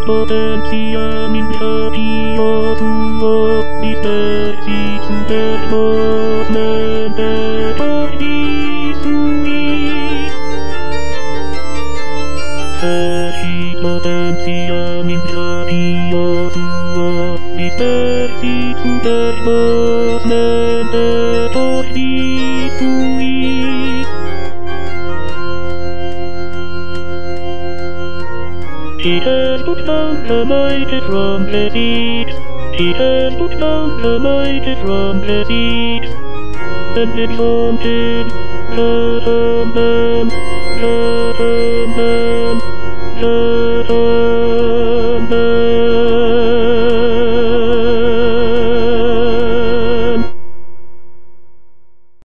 potentia minca Dio tuo, dispersi super vos mente tordi sui. Feci potentia minca Dio tuo, dispersi super vos mente tordi sui. He has put down the mighty from the seas. He has put down the mighty from the seas. And exalted the humble, the